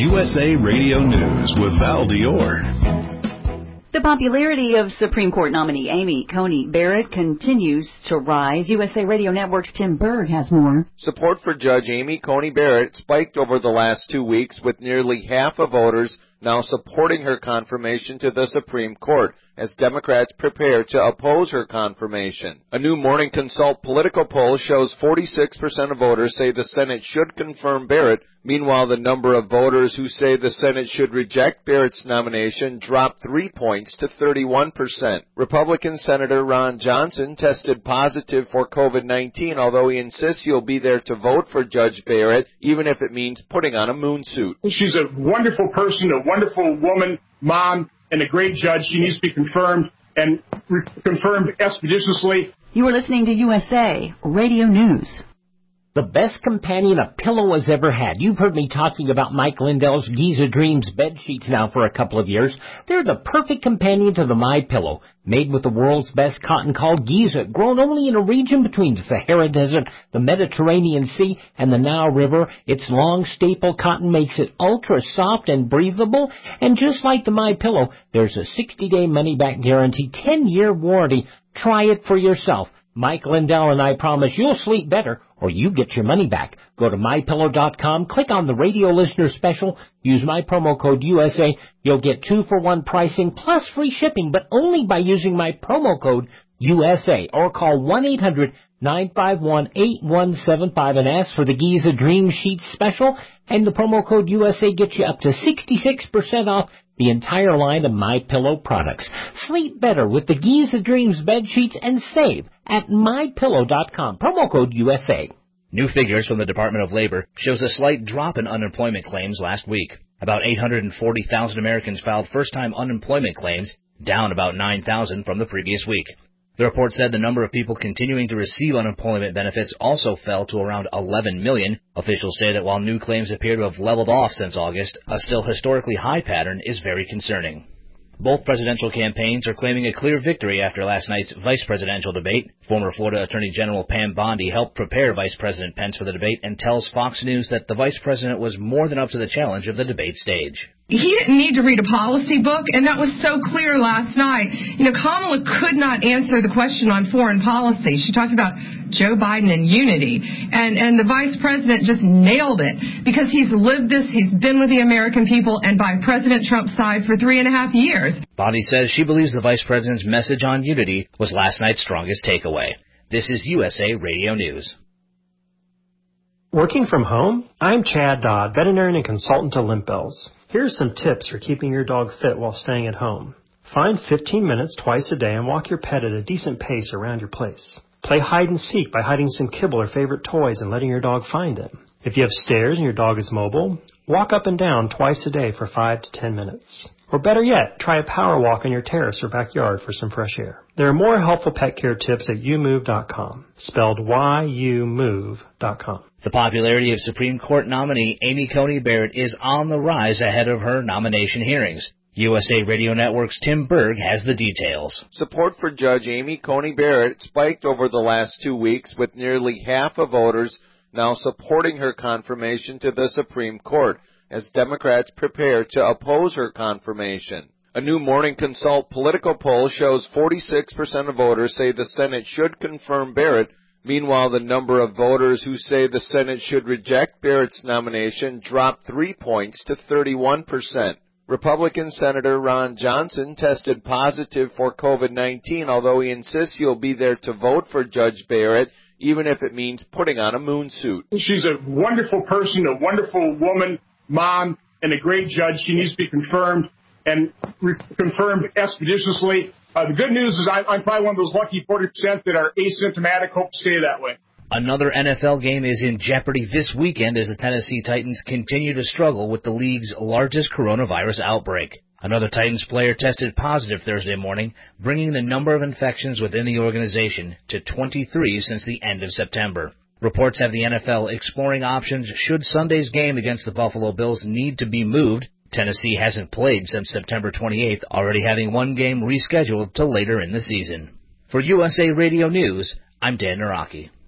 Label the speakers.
Speaker 1: USA Radio News with Val Dior.
Speaker 2: The popularity of Supreme Court nominee Amy Coney Barrett continues to rise. USA Radio Network's Tim Berg has more.
Speaker 3: Support for Judge Amy Coney Barrett spiked over the last 2 weeks, with nearly half of voters now supporting her confirmation to the Supreme Court as Democrats prepare to oppose her confirmation. A new Morning Consult political poll shows 46% of voters say the Senate should confirm Barrett. Meanwhile, the number of voters who say the Senate should reject Barrett's nomination dropped 3 points to 31%. Republican Senator Ron Johnson tested positive for COVID-19, although he insists he'll be there to vote for Judge Barrett, even if it means putting on a moon suit.
Speaker 4: She's a wonderful person, a wonderful woman, mom, and a great judge. She needs to be confirmed, and confirmed expeditiously.
Speaker 2: You are listening to USA Radio News.
Speaker 5: The best companion a pillow has ever had. You've heard me talking about Mike Lindell's Giza Dreams bed sheets now for a couple of years. They're the perfect companion to the MyPillow. Made with the world's best cotton called Giza, grown only in a region between the Sahara Desert, the Mediterranean Sea, and the Nile River. Its long staple cotton makes it ultra soft and breathable. And just like the MyPillow, there's a 60-day money-back guarantee, 10-year warranty. Try it for yourself. Mike Lindell and I promise you'll sleep better, or you get your money back. Go to MyPillow.com, click on the radio listener special, use my promo code USA. You'll get 2-for-1 pricing plus free shipping, but only by using my promo code USA, or call 1-800-951-8175 and ask for the Giza Dream Sheets special, and the promo code USA gets you up to 66% off the entire line of MyPillow products. Sleep better with the Giza Dreams bed sheets and save at MyPillow.com. Promo code USA.
Speaker 6: New figures from the Department of Labor shows a slight drop in unemployment claims last week. About 840,000 Americans filed first-time unemployment claims, down about 9,000 from the previous week. The report said the number of people continuing to receive unemployment benefits also fell to around 11 million. Officials say that while new claims appear to have leveled off since August, a still historically high pattern is very concerning. Both presidential campaigns are claiming a clear victory after last night's vice presidential debate. Former Florida Attorney General Pam Bondi helped prepare Vice President Pence for the debate and tells Fox News that the vice president was more than up to the challenge of the debate stage.
Speaker 7: He didn't need to read a policy book, and that was so clear last night. Kamala could not answer the question on foreign policy. She talked about Joe Biden and unity, and the vice president just nailed it because he's lived this, he's been with the American people and by President Trump's side for 3.5 years.
Speaker 6: Bondi says she believes the vice president's message on unity was last night's strongest takeaway. This is USA Radio News.
Speaker 8: Working from home? I'm Chad Dodd, veterinarian and consultant to Limp Bells. Here are some tips for keeping your dog fit while staying at home. Find 15 minutes twice a day and walk your pet at a decent pace around your place. Play hide and seek by hiding some kibble or favorite toys and letting your dog find them. If you have stairs and your dog is mobile, walk up and down twice a day for 5 to 10 minutes. Or better yet, try a power walk on your terrace or backyard for some fresh air. There are more helpful pet care tips at youmove.com, spelled YOUMove.com.
Speaker 6: The popularity of Supreme Court nominee Amy Coney Barrett is on the rise ahead of her nomination hearings. USA Radio Network's Tim Berg has the details.
Speaker 3: Support for Judge Amy Coney Barrett spiked over the last 2 weeks, with nearly half of voters now supporting her confirmation to the Supreme Court as Democrats prepare to oppose her confirmation. A new Morning Consult political poll shows 46% of voters say the Senate should confirm Barrett. Meanwhile, the number of voters who say the Senate should reject Barrett's nomination dropped 3 points to 31%. Republican Senator Ron Johnson tested positive for COVID-19, although he insists he'll be there to vote for Judge Barrett, even if it means putting on a moon suit.
Speaker 4: She's a wonderful person, a wonderful woman, mom, and a great judge. She needs to be confirmed, and confirmed expeditiously. The good news is I'm probably one of those lucky 40% that are asymptomatic. Hope to stay that way.
Speaker 6: Another NFL game is in jeopardy this weekend as the Tennessee Titans continue to struggle with the league's largest coronavirus outbreak. Another Titans player tested positive Thursday morning, bringing the number of infections within the organization to 23 since the end of September. Reports have the NFL exploring options should Sunday's game against the Buffalo Bills need to be moved. Tennessee hasn't played since September 28th, already having one game rescheduled to later in the season. For USA Radio News, I'm Dan Naraki.